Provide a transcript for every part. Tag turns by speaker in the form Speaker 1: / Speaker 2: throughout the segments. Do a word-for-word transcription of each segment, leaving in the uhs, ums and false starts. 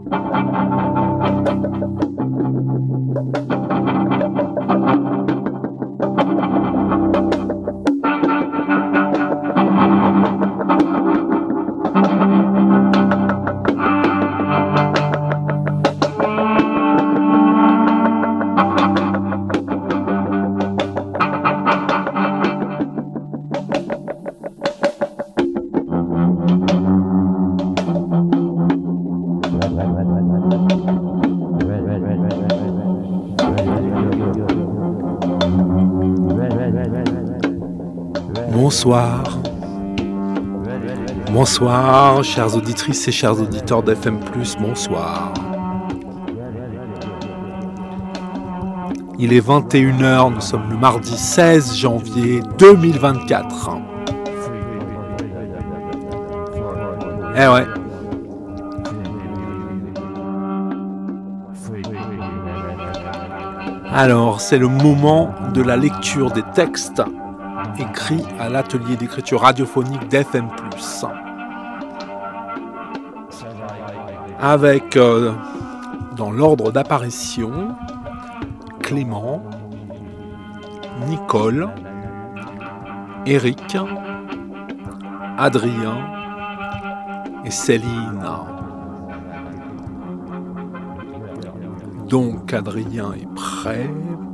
Speaker 1: Bonsoir. Bonsoir, chères auditrices et chers auditeurs d'F M plus, bonsoir. Il est vingt et une heures, nous sommes le mardi seize janvier deux mille vingt-quatre. Eh ouais. Alors, c'est le moment de la lecture des textes écrits à l'atelier d'écriture radiophonique d'F M plus. Avec, euh, dans l'ordre d'apparition, Clément, Nicole, Eric, Adrien et Céline. Donc Adrien est prêt.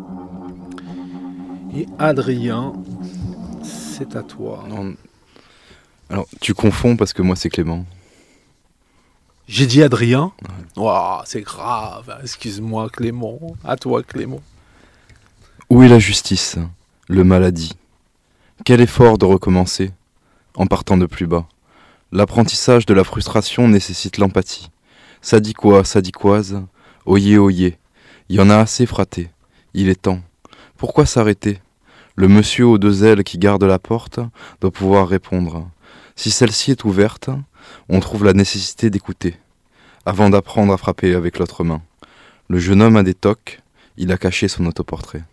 Speaker 1: Et Adrien, c'est à toi.
Speaker 2: Non. Alors, tu confonds parce que moi c'est Clément.
Speaker 1: J'ai dit Adrien.
Speaker 2: Ouais.
Speaker 1: Oh, c'est grave. Excuse-moi Clément. À toi Clément.
Speaker 2: Où est la justice ? Le mal a dit. Quel effort de recommencer, en partant de plus bas. L'apprentissage de la frustration nécessite l'empathie. Ça dit quoi, ça dit quoise ? Oyez, oyez. Il y en a assez fraté. Il est temps. Pourquoi s'arrêter ? Le monsieur aux deux ailes qui garde la porte doit pouvoir répondre. Si celle-ci est ouverte, on trouve la nécessité d'écouter, avant d'apprendre à frapper avec l'autre main. Le jeune homme a des tocs, il a caché son autoportrait.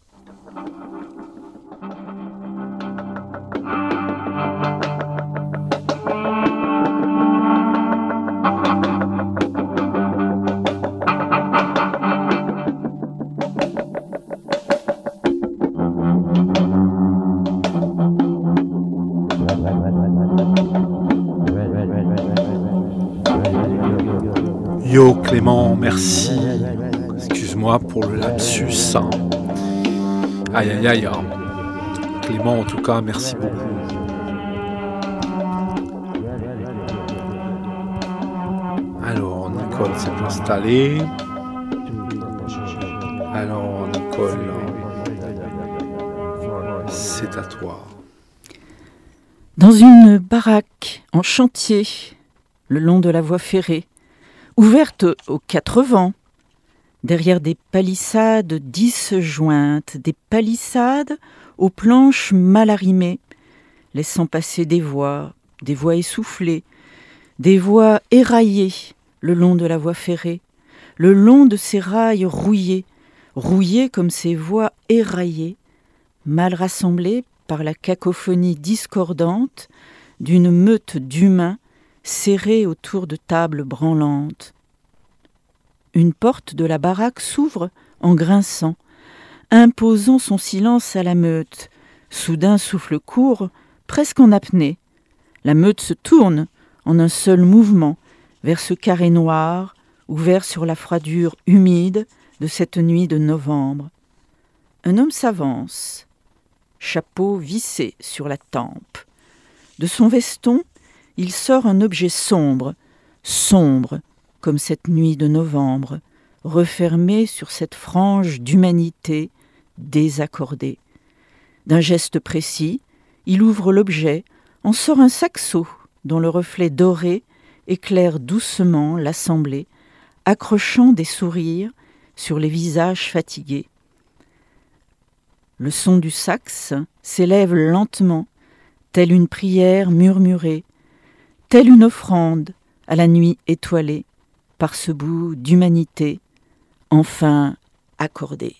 Speaker 1: Yo Clément, merci. Excuse-moi pour le lapsus. Aïe aïe aïe. Clément, en tout cas, merci beaucoup. Alors, Nicole s'est installée. Alors, Nicole, c'est à toi.
Speaker 3: Dans une baraque en chantier, le long de la voie ferrée, ouverte aux quatre vents, derrière des palissades disjointes, des palissades aux planches mal arrimées, laissant passer des voix, des voix essoufflées, des voix éraillées le long de la voie ferrée, le long de ces rails rouillés, rouillés comme ces voix éraillées, mal rassemblées par la cacophonie discordante d'une meute d'humains serrés autour de tables branlantes. Une porte de la baraque s'ouvre en grinçant, imposant son silence à la meute. Soudain souffle court, presque en apnée. La meute se tourne en un seul mouvement vers ce carré noir, ouvert sur la froidure humide de cette nuit de novembre. Un homme s'avance, chapeau vissé sur la tempe. De son veston, il sort un objet sombre, sombre, comme cette nuit de novembre, refermé sur cette frange d'humanité désaccordée. D'un geste précis, il ouvre l'objet, en sort un saxo dont le reflet doré éclaire doucement l'assemblée, accrochant des sourires sur les visages fatigués. Le son du sax s'élève lentement, telle une prière murmurée, telle une offrande à la nuit étoilée, par ce bout d'humanité enfin accordé.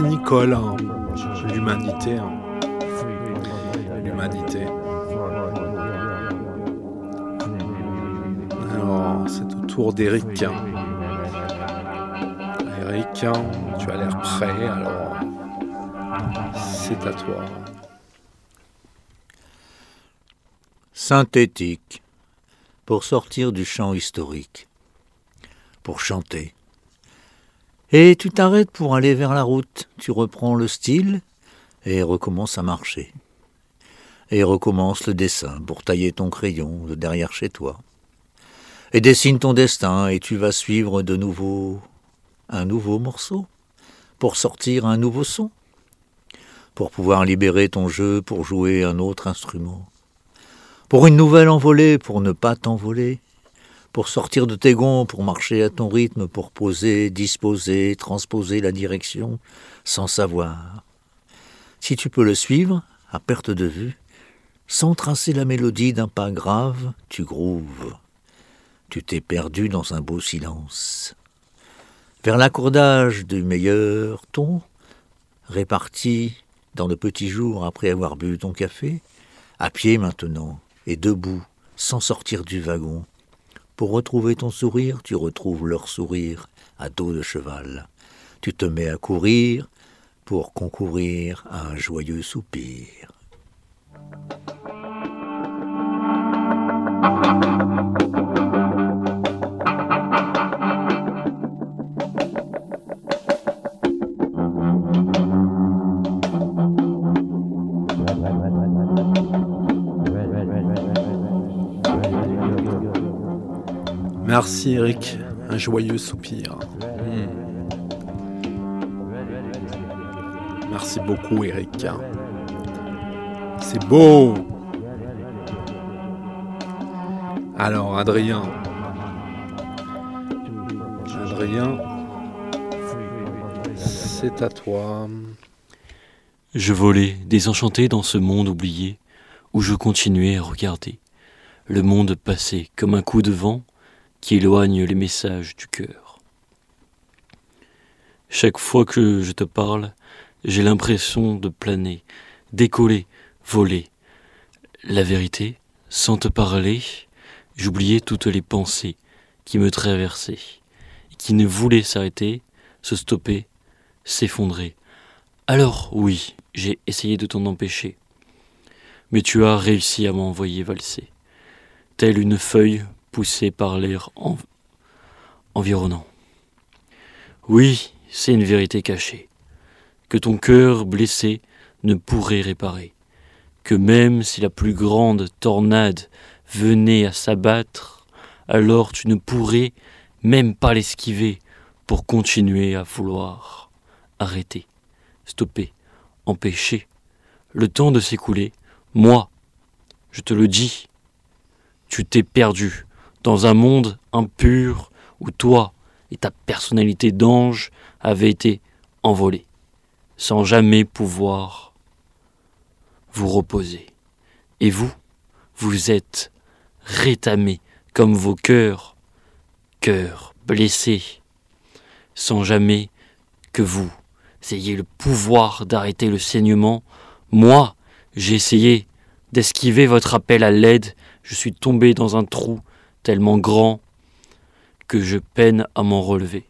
Speaker 1: Merci Nicole, hein. L'humanité. Hein. L'humanité. Alors, c'est au tour d'Eric. Eric, tu as l'air prêt, alors c'est à toi.
Speaker 4: Synthétique. Pour sortir du chant historique. Pour chanter. Et tu t'arrêtes pour aller vers la route. Tu reprends le style et recommences à marcher. Et recommence le dessin pour tailler ton crayon de derrière chez toi. Et dessine ton destin et tu vas suivre de nouveau un nouveau morceau pour sortir un nouveau son. Pour pouvoir libérer ton jeu pour jouer un autre instrument. Pour une nouvelle envolée, pour ne pas t'envoler. Pour sortir de tes gonds, pour marcher à ton rythme, pour poser, disposer, transposer la direction sans savoir. Si tu peux le suivre, à perte de vue, sans tracer la mélodie d'un pas grave, tu grooves. Tu t'es perdu dans un beau silence. Vers l'accordage du meilleur ton, réparti dans le petit jour après avoir bu ton café, à pied maintenant, et debout, sans sortir du wagon. Pour retrouver ton sourire, tu retrouves leur sourire à dos de cheval. Tu te mets à courir pour concourir à un joyeux soupir.
Speaker 1: Merci Eric, un joyeux soupir. Mmh. Merci beaucoup Eric. C'est beau. Alors Adrien. Adrien, c'est à toi.
Speaker 5: Je volais désenchanté dans ce monde oublié où je continuais à regarder le monde passer comme un coup de vent qui éloigne les messages du cœur. Chaque fois que je te parle, j'ai l'impression de planer, décoller, voler. La vérité, sans te parler, j'oubliais toutes les pensées qui me traversaient, et qui ne voulaient s'arrêter, se stopper, s'effondrer. Alors oui, j'ai essayé de t'en empêcher, mais tu as réussi à m'envoyer valser, telle une feuille poussé par l'air env- environnant. Oui, c'est une vérité cachée, que ton cœur blessé ne pourrait réparer, que même si la plus grande tornade venait à s'abattre, alors tu ne pourrais même pas l'esquiver pour continuer à vouloir arrêter, stopper, empêcher le temps de s'écouler. Moi, je te le dis, tu t'es perdu dans un monde impur où toi et ta personnalité d'ange avaient été envolés, sans jamais pouvoir vous reposer. Et vous, vous êtes rétamés comme vos cœurs, cœurs blessés, sans jamais que vous ayez le pouvoir d'arrêter le saignement. Moi, j'ai essayé d'esquiver votre appel à l'aide, je suis tombé dans un trou tellement grand que je peine à m'en relever.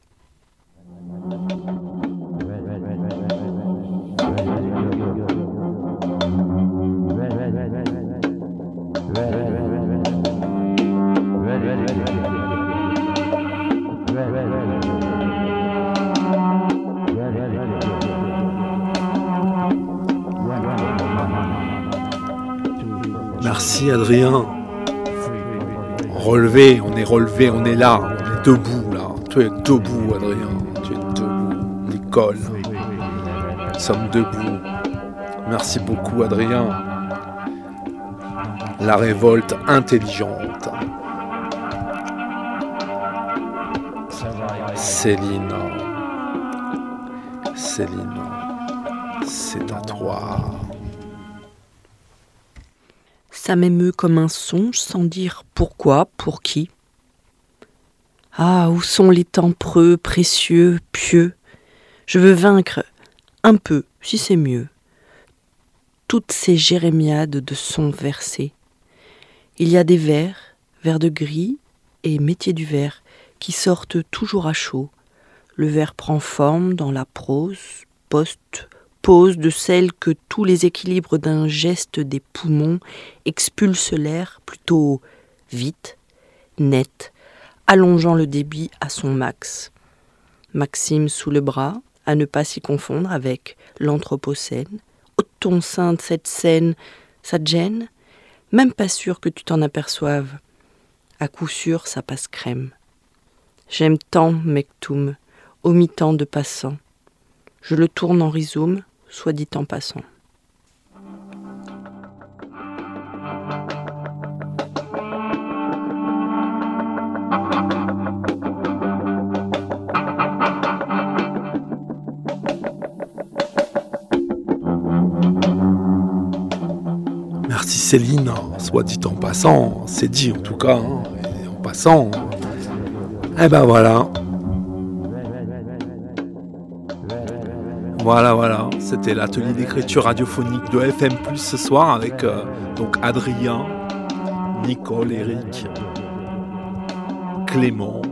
Speaker 1: Merci Adrien. Relevé, on est relevé, on est là, on est debout là. Tu es debout Adrien, tu es debout. Nicole, nous sommes debout. Merci beaucoup Adrien. La révolte intelligente. Céline. Céline, c'est à toi.
Speaker 6: Ça m'émeut comme un songe sans dire pourquoi, pour qui. Ah, où sont les temps preux, précieux, pieux? Je veux vaincre un peu, si c'est mieux. Toutes ces jérémiades de sons versés. Il y a des vers, vers de gris et métier du vers, qui sortent toujours à chaud. Le vers prend forme dans la prose, poste, pose de celle que tous les équilibres d'un geste des poumons expulsent l'air plutôt vite, net, allongeant le débit à son max. Maxime sous le bras, à ne pas s'y confondre avec l'anthropocène. Ô ton sein de cette scène, ça te gêne ? Même pas sûr que tu t'en aperçoives. À coup sûr, ça passe crème. J'aime tant Mektoum, au mi-temps de passant. Je le tourne en rhizome, soit dit en passant.
Speaker 1: Merci Céline, soit dit en passant, c'est dit en tout cas, hein, et en passant. Eh ben voilà. Voilà, voilà, c'était l'atelier d'écriture radiophonique de F M plus, ce soir avec euh, donc Adrien, Nicole, Eric, Clément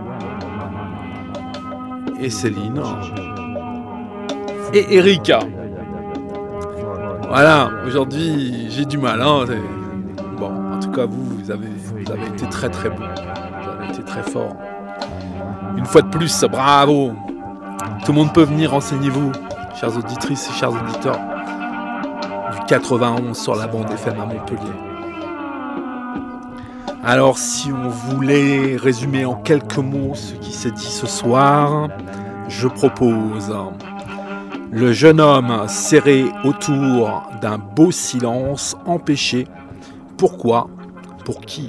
Speaker 1: et Céline et Eric. Voilà, aujourd'hui j'ai du mal, hein. Bon, en tout cas vous, vous avez, vous avez été très très bon, vous avez été très fort. Une fois de plus, bravo. Tout le monde peut venir, renseignez-vous, chères auditrices et chers auditeurs, du quatre-vingt-onze sur la bande F M à Montpellier. Alors, si on voulait résumer en quelques mots ce qui s'est dit ce soir, je propose le jeune homme serré autour d'un beau silence empêché. Pourquoi ? Pour qui ?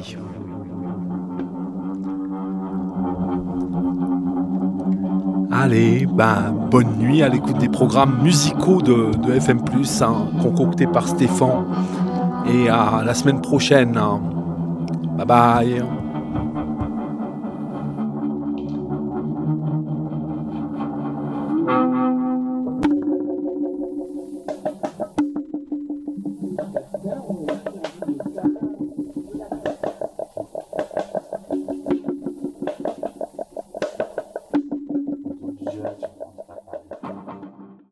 Speaker 1: Allez, ben, bonne nuit à l'écoute des programmes musicaux de, de F M plus, hein, concoctés par Stéphane. Et à la semaine prochaine. Bye bye.